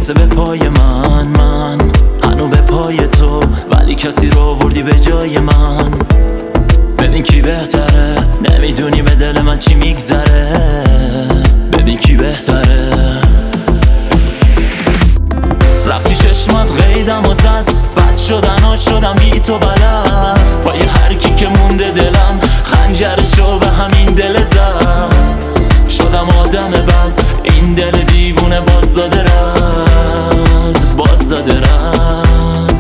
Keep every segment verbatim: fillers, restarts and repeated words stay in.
میرسه به پای من من هنو به پای تو، ولی کسی رو آوردی به جای من. ببین کی بهتره، نمیدونی به دل من چی میگذره. ببین کی بهتره. رفتی چشمات قیدم و زد، بد شدن ها شدم بی تو بلد. پای هر کی که مونده دلم خنجرشو به همین دل زد. شدم آدم بد، این دل دیوونه باز داده رد، باز داده رد.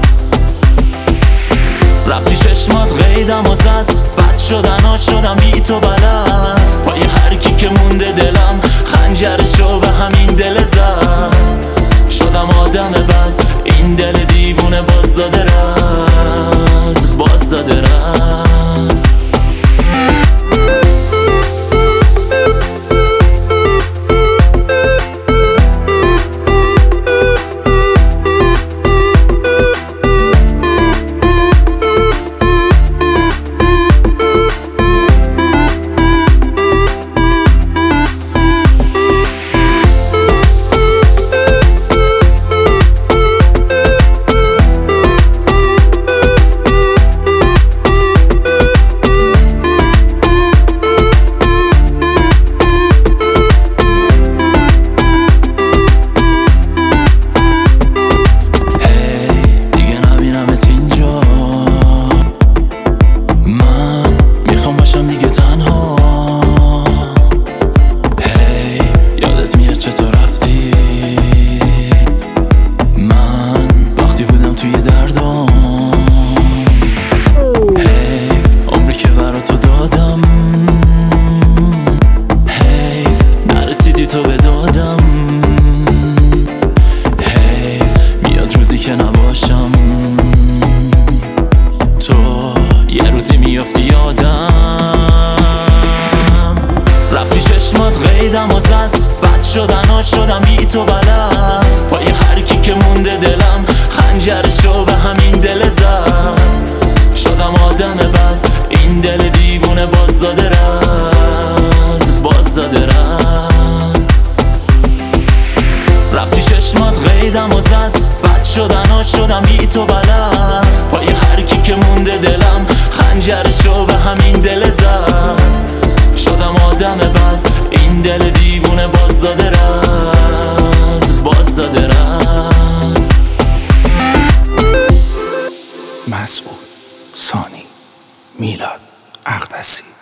رفتی چشمات قیدم و زد، بد شدن ها شدم بی تو بلد. پای هر کی که مونده دلم خنجرشو به همین دل زد. شدم آدم بد، این دل دیوونه باز داده رد، باز داده رد. تو به دادم حیف، میاد روزی که نباشم. تو یه روزی میافتی یادم. رفتی چشمات قیدم و زد، بد شدن ها شدم بی تو بلد. پای هر کی که مونده دلم خنجرشو به همین دل زد. شدم آدم بد، این دل دیوونه باز داده رد، باز داده رد. رفتی چشمات قیدم و زد، بد شدن ها شدم بی تو بلد. پای هر کی که مونده دلم خنجرشو به همین دل زد. شدم آدم بد، این دل دیوونه باز داده رد، باز داده رد. مسعود ثانی، میلاد اقدسی.